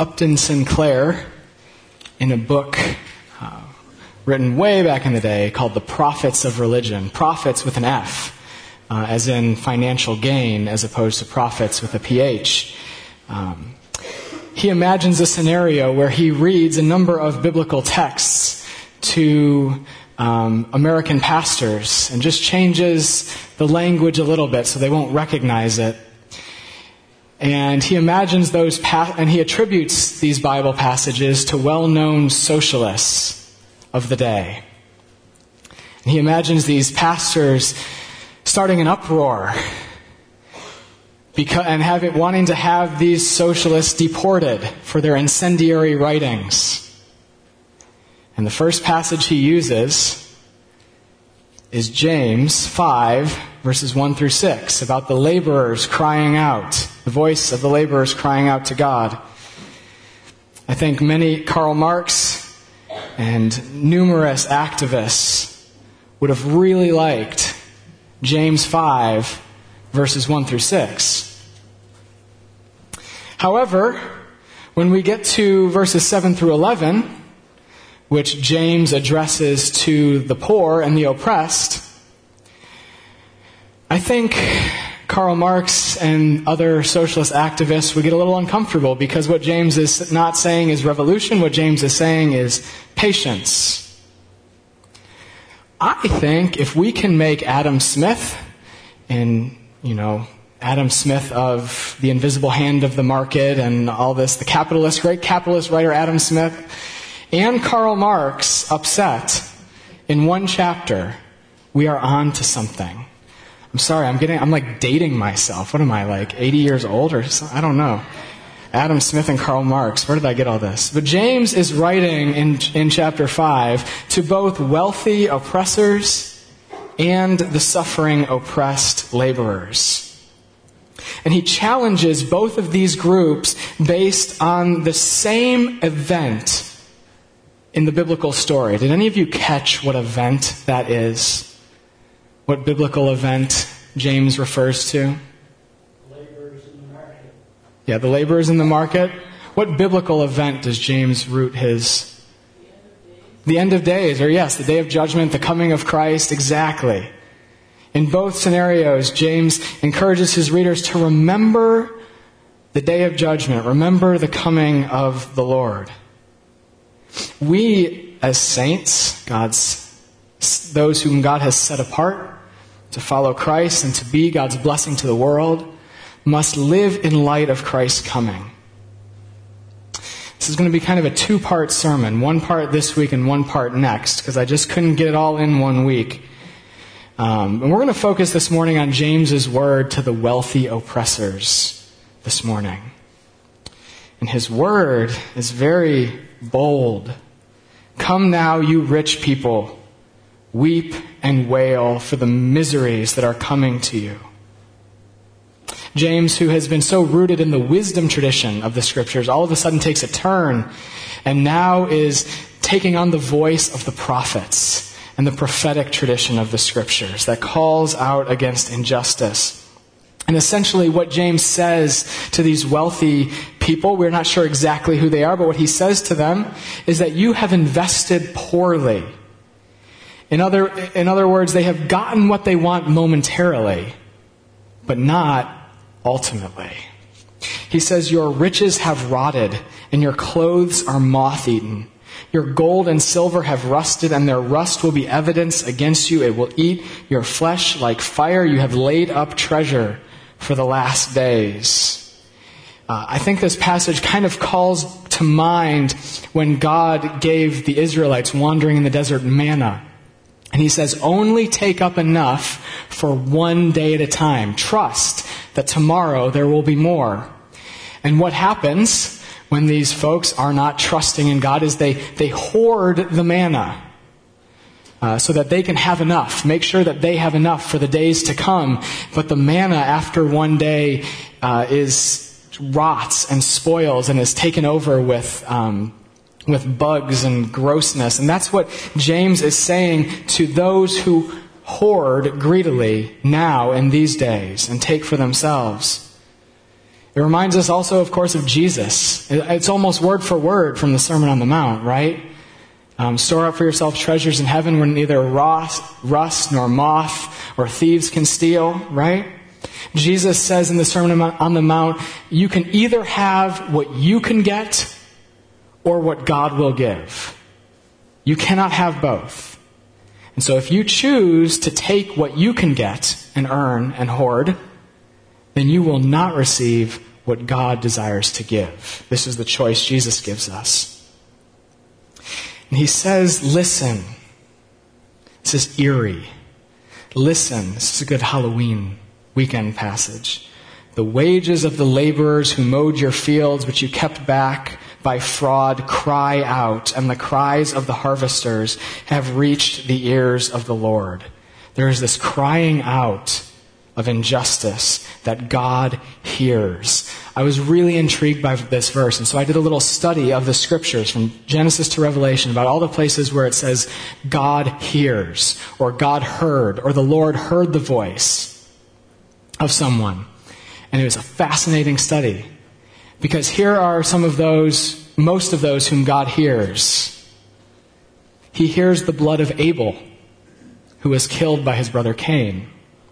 Upton Sinclair in a book written way back in the day called The Profits of Religion. Profits with an F, as in financial gain, as opposed to profits with a PH. He imagines a scenario where he reads a number of biblical texts to American pastors and just changes the language a little bit so they won't recognize it. And he imagines and he attributes these Bible passages to well-known socialists of the day. And he imagines these pastors starting an uproar and wanting to have these socialists deported for their incendiary writings. And the first passage he uses is James 5, verses 1 through 6, about the laborers crying out, the voice of the laborers crying out to God. I think Karl Marx and numerous activists would have really liked James 5, verses 1 through 6. However, when we get to verses 7 through 11, which James addresses to the poor and the oppressed, I think Karl Marx and other socialist activists would get a little uncomfortable because what James is not saying is revolution, what James is saying is patience. I think if we can make Adam Smith, Adam Smith of The Invisible Hand of the Market and all this, the great capitalist writer Adam Smith, and Karl Marx upset in one chapter, we are on to something. I'm sorry, I'm like dating myself. What am I, like 80 years old or something? I don't know. Adam Smith and Karl Marx, where did I get all this? But James is writing in chapter 5 to both wealthy oppressors and the suffering oppressed laborers. And he challenges both of these groups based on the same event in the biblical story. Did any of you catch what event that is? What biblical event James refers to? Laborers in the market. Yeah, the laborers in the market. What biblical event does James root his? The end of days, or yes, the day of judgment, the coming of Christ, exactly. In both scenarios, James encourages his readers to remember the day of judgment, remember the coming of the Lord. We, as saints, those whom God has set apart to follow Christ and to be God's blessing to the world, must live in light of Christ's coming. This is going to be kind of a two-part sermon, one part this week and one part next, because I just couldn't get it all in 1 week. And we're going to focus this morning on James's word to the wealthy oppressors this morning. And his word is very bold. Come now, you rich people, weep and wail for the miseries that are coming to you. James, who has been so rooted in the wisdom tradition of the Scriptures, all of a sudden takes a turn and now is taking on the voice of the prophets and the prophetic tradition of the Scriptures that calls out against injustice. And essentially what James says to these wealthy people, we're not sure exactly who they are, but what he says to them is that you have invested poorly. In other words, they have gotten what they want momentarily, but not ultimately. He says, your riches have rotted, and your clothes are moth-eaten. Your gold and silver have rusted, and their rust will be evidence against you. It will eat your flesh like fire. You have laid up treasure for the last days. I think this passage kind of calls to mind when God gave the Israelites wandering in the desert manna. And he says, only take up enough for 1 day at a time. Trust that tomorrow there will be more. And what happens when these folks are not trusting in God is they hoard the manna so that they can have enough. Make sure that they have enough for the days to come. But the manna after 1 day rots and spoils and is taken over with bugs and grossness. And that's what James is saying to those who hoard greedily now in these days and take for themselves. It reminds us also, of course, of Jesus. It's almost word for word from the Sermon on the Mount, right? Store up for yourself treasures in heaven where neither rust nor moth or thieves can steal, right? Jesus says in the Sermon on the Mount, you can either have what you can get or what God will give. You cannot have both. And so if you choose to take what you can get and earn and hoard, then you will not receive what God desires to give. This is the choice Jesus gives us. And he says, listen. This is eerie. Listen. This is a good Halloween weekend passage. The wages of the laborers who mowed your fields, which you kept back by fraud, cry out, and the cries of the harvesters have reached the ears of the Lord. There is this crying out of injustice that God hears. I was really intrigued by this verse, and so I did a little study of the scriptures from Genesis to Revelation about all the places where it says God hears, or God heard, or the Lord heard the voice of someone. And it was a fascinating study, because here are most of those whom God hears. He hears the blood of Abel, who was killed by his brother Cain.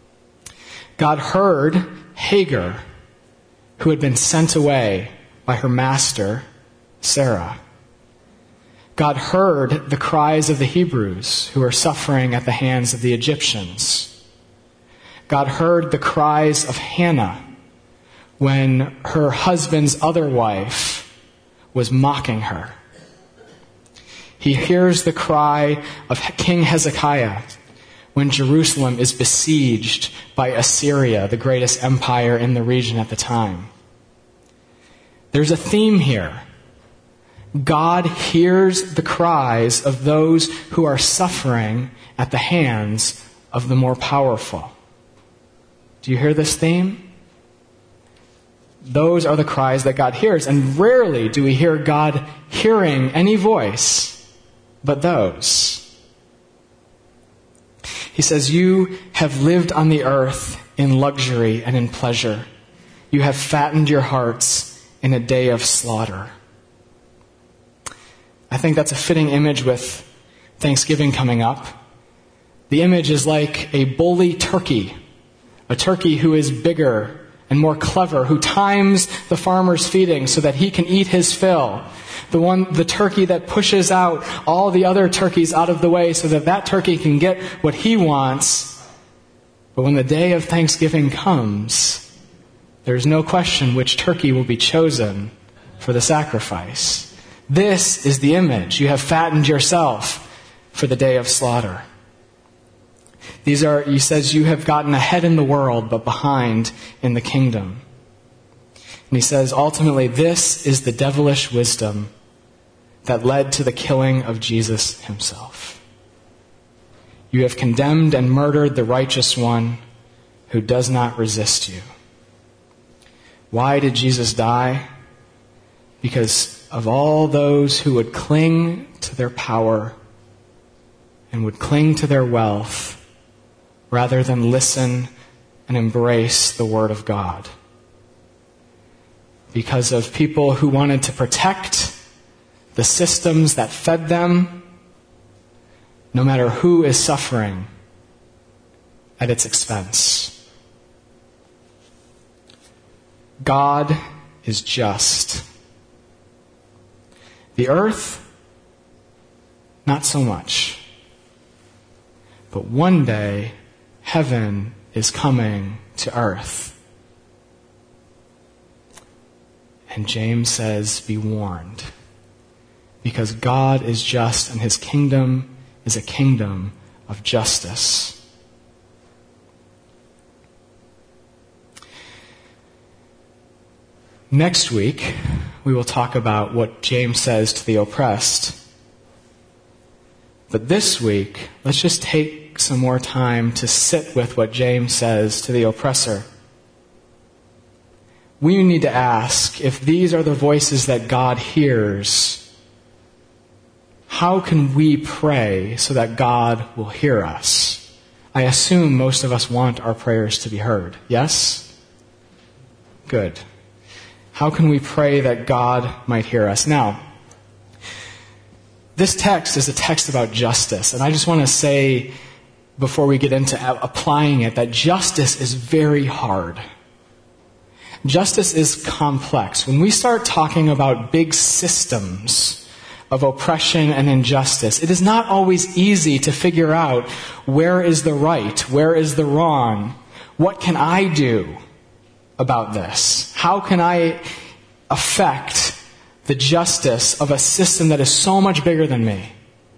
God heard Hagar, who had been sent away by her master, Sarah. God heard the cries of the Hebrews who were suffering at the hands of the Egyptians. God heard the cries of Hannah when her husband's other wife was mocking her. He hears the cry of King Hezekiah when Jerusalem is besieged by Assyria, the greatest empire in the region at the time. There's a theme here. God hears the cries of those who are suffering at the hands of the more powerful. Do you hear this theme? Those are the cries that God hears, and rarely do we hear God hearing any voice but those. He says, you have lived on the earth in luxury and in pleasure. You have fattened your hearts in a day of slaughter. I think that's a fitting image with Thanksgiving coming up. The image is like a bully turkey, a turkey who is bigger and more clever, who times the farmer's feeding so that he can eat his fill. The turkey that pushes out all the other turkeys out of the way so that that turkey can get what he wants. But when the day of Thanksgiving comes, there's no question which turkey will be chosen for the sacrifice. This is the image. You have fattened yourself for the day of slaughter. He says, you have gotten ahead in the world, but behind in the kingdom. And he says, ultimately, this is the devilish wisdom that led to the killing of Jesus himself. You have condemned and murdered the righteous one who does not resist you. Why did Jesus die? Because of all those who would cling to their power and would cling to their wealth rather than listen and embrace the Word of God. Because of people who wanted to protect the systems that fed them, no matter who is suffering at its expense. God is just. The earth, not so much. But one day, heaven is coming to earth. And James says, be warned. Because God is just and his kingdom is a kingdom of justice. Next week, we will talk about what James says to the oppressed. But this week, let's just take some more time to sit with what James says to the oppressor. We need to ask, if these are the voices that God hears, how can we pray so that God will hear us? I assume most of us want our prayers to be heard. Yes? Good. How can we pray that God might hear us? Now, this text is a text about justice, and I just want to say, before we get into applying it, that justice is very hard. Justice is complex. When we start talking about big systems of oppression and injustice, it is not always easy to figure out where is the right, where is the wrong, what can I do about this? How can I affect the justice of a system that is so much bigger than me?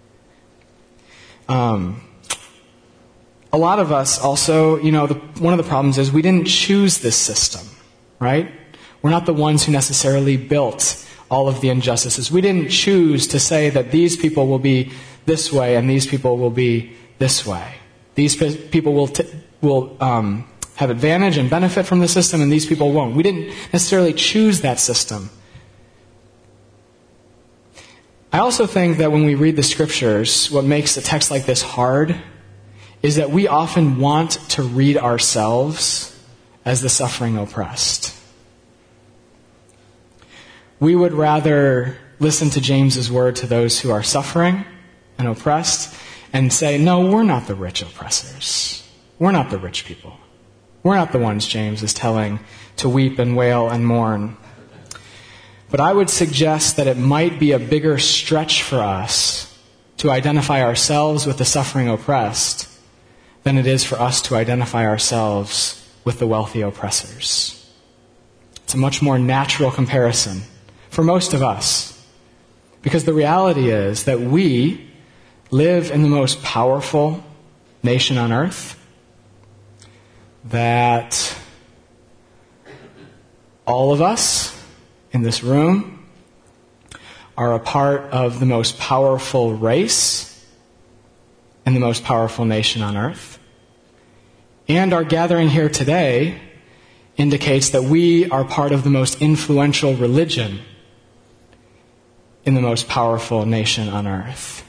A lot of us also, one of the problems is we didn't choose this system, right? We're not the ones who necessarily built all of the injustices. We didn't choose to say that these people will be this way and these people will be this way. These people will have advantage and benefit from the system, and these people won't. We didn't necessarily choose that system. I also think that when we read the scriptures, what makes a text like this hard is that we often want to read ourselves as the suffering oppressed. We would rather listen to James's word to those who are suffering and oppressed and say, no, we're not the rich oppressors. We're not the rich people. We're not the ones James is telling to weep and wail and mourn. But I would suggest that it might be a bigger stretch for us to identify ourselves with the suffering oppressed than it is for us to identify ourselves with the wealthy oppressors. It's a much more natural comparison for most of us, because the reality is that we live in the most powerful nation on earth, that all of us in this room are a part of the most powerful race and the most powerful nation on earth. And our gathering here today indicates that we are part of the most influential religion in the most powerful nation on earth.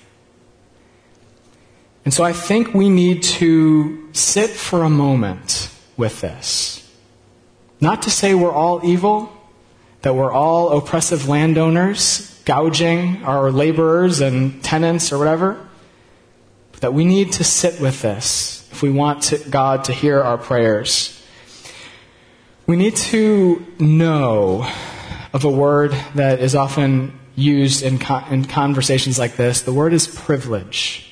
And so I think we need to sit for a moment with this. Not to say we're all evil, that we're all oppressive landowners, gouging our laborers and tenants or whatever, but that we need to sit with this if we want God to hear our prayers. We need to know of a word that is often used in conversations like this. The word is privilege.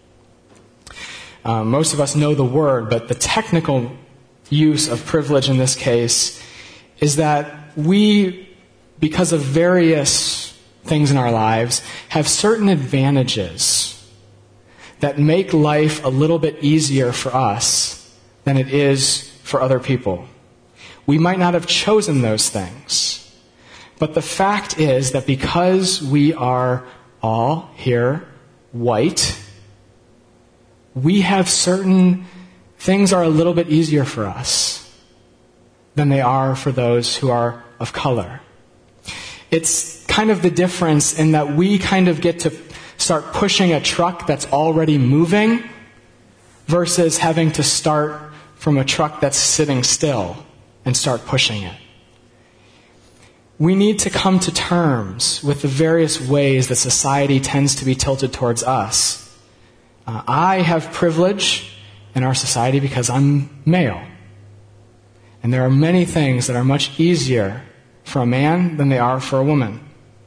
Most of us know the word, but the technical use of privilege in this case is that we, because of various things in our lives, have certain advantages that make life a little bit easier for us than it is for other people. We might not have chosen those things, but the fact is that because we are all here white, we have certain things are a little bit easier for us than they are for those who are of color. It's kind of the difference in that we kind of get to start pushing a truck that's already moving versus having to start from a truck that's sitting still and start pushing it. We need to come to terms with the various ways that society tends to be tilted towards us. I have privilege in our society because I'm male. And there are many things that are much easier for a man than they are for a woman.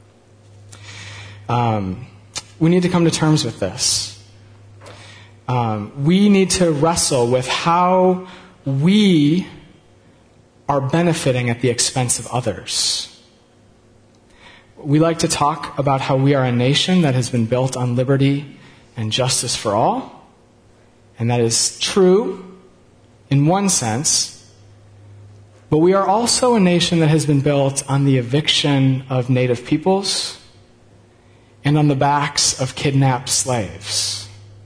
We need to come to terms with this. We need to wrestle with how we are benefiting at the expense of others. We like to talk about how we are a nation that has been built on liberty and justice for all. And that is true in one sense. But we are also a nation that has been built on the eviction of native peoples and on the backs of kidnapped slaves.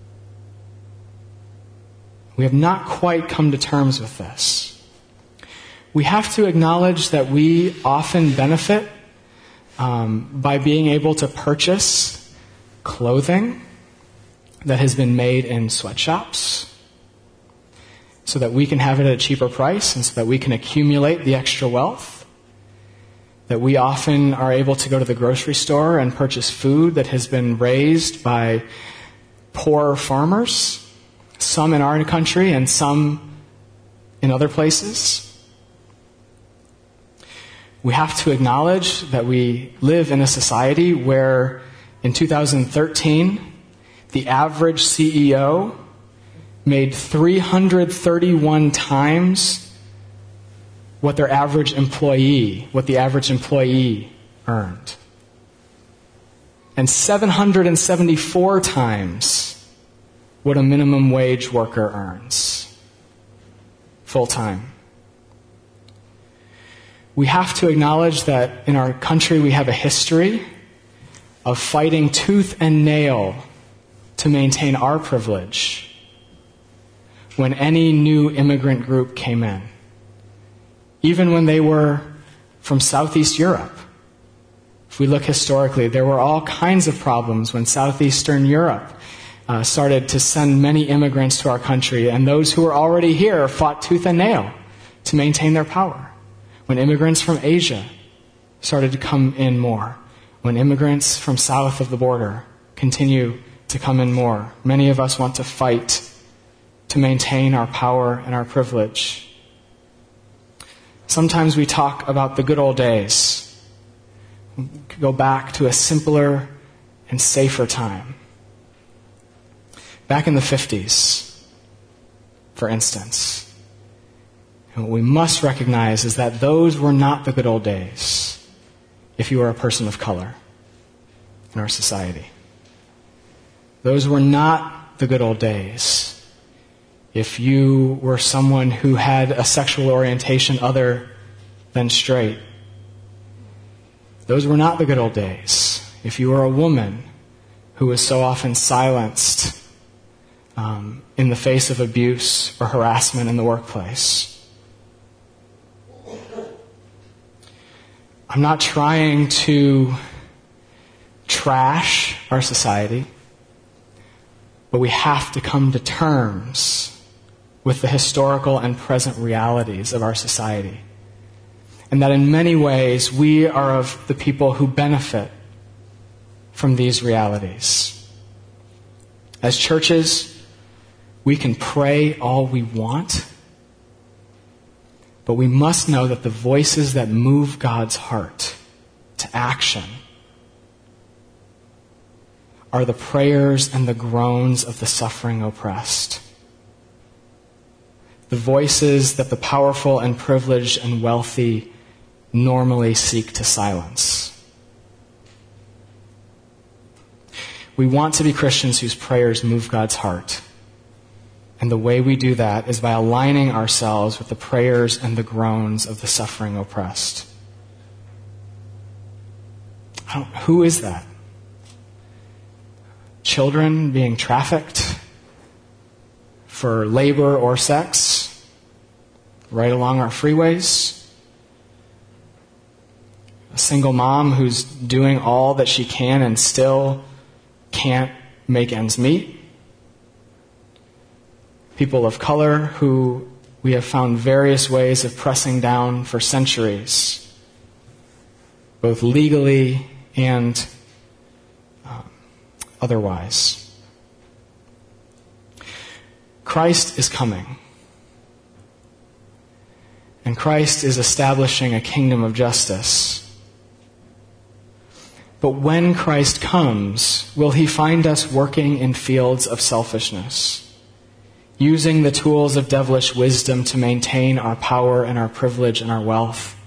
We have not quite come to terms with this. We have to acknowledge that we often benefit by being able to purchase clothing that has been made in sweatshops so that we can have it at a cheaper price and so that we can accumulate the extra wealth. that we often are able to go to the grocery store and purchase food that has been raised by poor farmers, some in our country and some in other places. We have to acknowledge that we live in a society where in 2013, the average CEO made 331 times what the average employee earned. And 774 times what a minimum wage worker earns full-time. We have to acknowledge that in our country we have a history of fighting tooth and nail to maintain our privilege when any new immigrant group came in. Even when they were from Southeast Europe. If we look historically, there were all kinds of problems when Southeastern Europe started to send many immigrants to our country, and those who were already here fought tooth and nail to maintain their power. When immigrants from Asia started to come in more, when immigrants from south of the border continue to come in more, many of us want to fight to maintain our power and our privilege. Sometimes we talk about the good old days. We could go back to a simpler and safer time. Back in the 50s, for instance. And what we must recognize is that those were not the good old days if you were a person of color in our society. Those were not the good old days if you were someone who had a sexual orientation other than straight. Those were not the good old days if you were a woman who was so often silenced in the face of abuse or harassment in the workplace. I'm not trying to trash our society, but we have to come to terms with the historical and present realities of our society. And that in many ways, we are of the people who benefit from these realities. As churches, we can pray all we want, but we must know that the voices that move God's heart to action are the prayers and the groans of the suffering oppressed. The voices that the powerful and privileged and wealthy normally seek to silence. We want to be Christians whose prayers move God's heart. And the way we do that is by aligning ourselves with the prayers and the groans of the suffering oppressed. Who is that? Children being trafficked for labor or sex right along our freeways? A single mom who's doing all that she can and still can't make ends meet? People of color who we have found various ways of pressing down for centuries, both legally and otherwise. Christ is coming. And Christ is establishing a kingdom of justice. But when Christ comes, will he find us working in fields of selfishness, using the tools of devilish wisdom to maintain our power and our privilege and our wealth?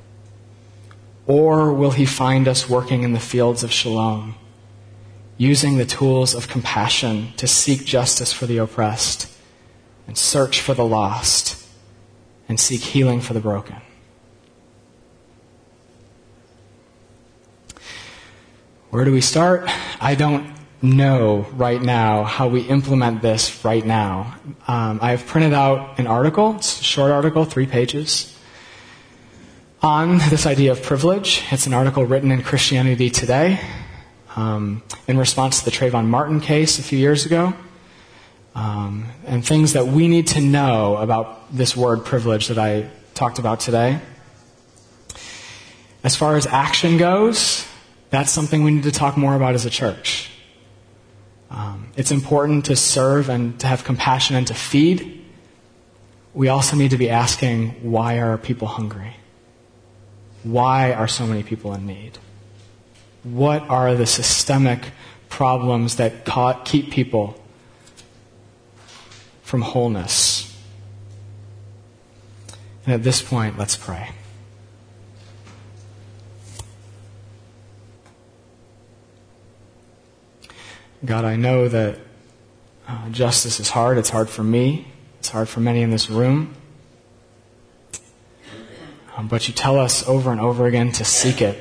Or will he find us working in the fields of shalom, using the tools of compassion to seek justice for the oppressed and search for the lost and seek healing for the broken? Where do we start? I don't know right now how we implement this right now. I have printed out an article, it's a short article, 3 pages, on this idea of privilege. It's an article written in Christianity Today in response to the Trayvon Martin case a few years ago, and things that we need to know about this word privilege that I talked about today. As far as action goes, that's something we need to talk more about as a church. It's important to serve and to have compassion and to feed. We also need to be asking, why are people hungry? Why are so many people in need? What are the systemic problems that keep people from wholeness? And at this point, let's pray. God, I know that justice is hard. It's hard for me. It's hard for many in this room. But you tell us over and over again to seek it.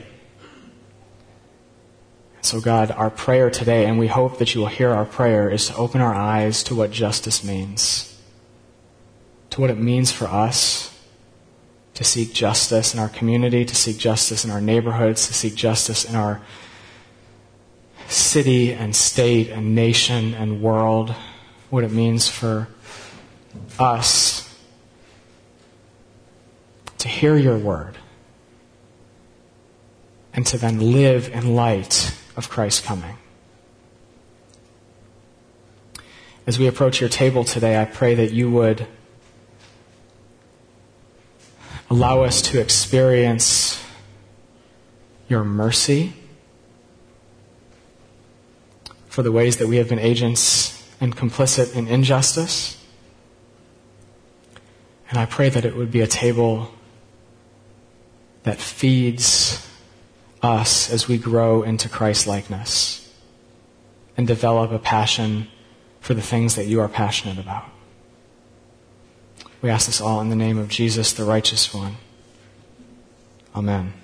So God, our prayer today, and we hope that you will hear our prayer, is to open our eyes to what justice means. To what it means for us to seek justice in our community, to seek justice in our neighborhoods, to seek justice in our city and state and nation and world, what it means for us to hear your word and to then live in light of Christ's coming. As we approach your table today, I pray that you would allow us to experience your mercy for the ways that we have been agents and complicit in injustice. And I pray that it would be a table that feeds us as we grow into Christ-likeness and develop a passion for the things that you are passionate about. We ask this all in the name of Jesus, the righteous one. Amen.